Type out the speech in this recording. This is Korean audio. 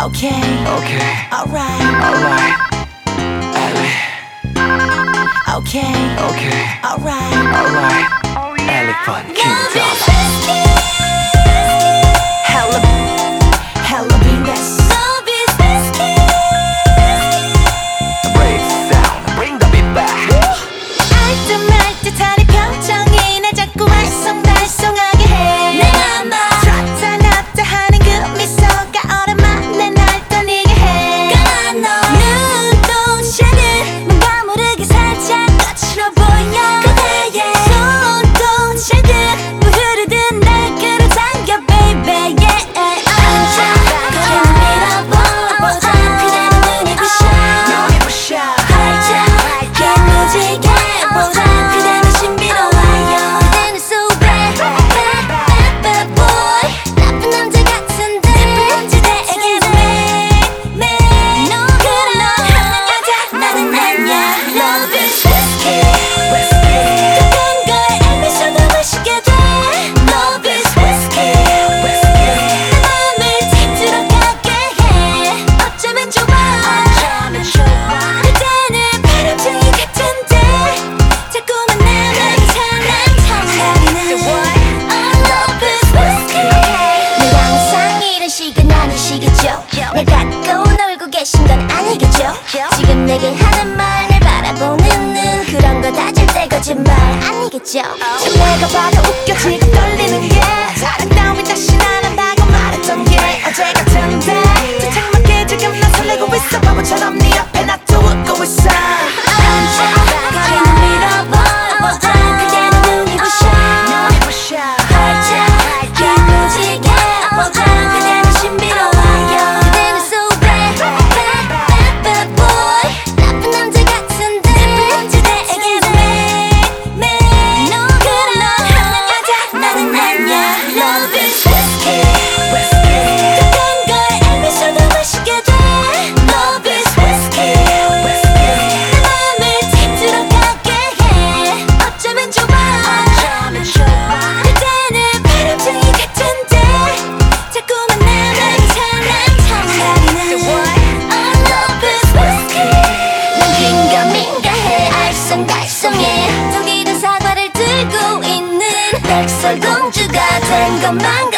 Okay, Okay, alright, alright. Ellie, okay, okay, alright. alright. Elephant Kingdom. Hella, hella Venus. Brave sound, bring the beat back. 알듯 말듯한 이 표정이 날 자꾸 알쏭달쏭하게 해. 내가 너 좋다 놨다 하는 그 미소가 오랜만에 날 떠니게 해. 까만 너 눈동자는 뭔가 모르게 살짝 거칠어 보여. 그대의 손동자는 뭐 흐르듯 날 끌어당겨 baby yeah. 그냥 밀어보자 그대는 눈이 부셔. 눈이 부셔. 활짝 야무지게 보자 그대는 신비로워요. 그대는 so bad, bad, bad, bad boy. 나쁜 남자 같은데 그대에게 매일 너 그런 여자 나는 아냐. Love is whiskey, 뜨거운 걸 알면서도 마시게 돼. Love is whiskey, 내 맘을 틱 들어가게 해. 어쩌면 좋아 그대는 바람둥이 같은데 자꾸만 나만 탐나는 Love is whiskey. 늘 항상 이런 시간 아니시겠죠? 날 갖고 놀고 계신 건 아니겠죠? 지금 내게 하는 말 날 바라보는 눈 그런 거 다질 때 거짓말 아니겠죠? 참 내가 봐도 웃겨 지금 떨리는 게 사랑 따윈 다시 안 한다고 말했던 게 어제 같은데 두창맞게 지금 난 설레고 있어 바보처럼 네 앞에 나 또 웃고 있어. 그냥 밀어보자 그대는 눈이 부셔. 활짝 야무지게 보자 그대는 신비로워요. 그대는 so bad, bad, bad, bad boy. 나쁜 남자 같은데 그대에게 매일 너 그런 여자 나는 아냐. Love is whiskey, 뜨거운 걸 알면서도 마시게 돼. Love is whiskey, 내 맘을 틱 들어가게 해. 어쩌면 좋아 그대는 바람둥이 같은데 자꾸만 나만 탐나는 Love is whiskey. 난 긴가민가해 알쏭달쏭해 독이든 사과를 들고 있는 백설공주가 된 것만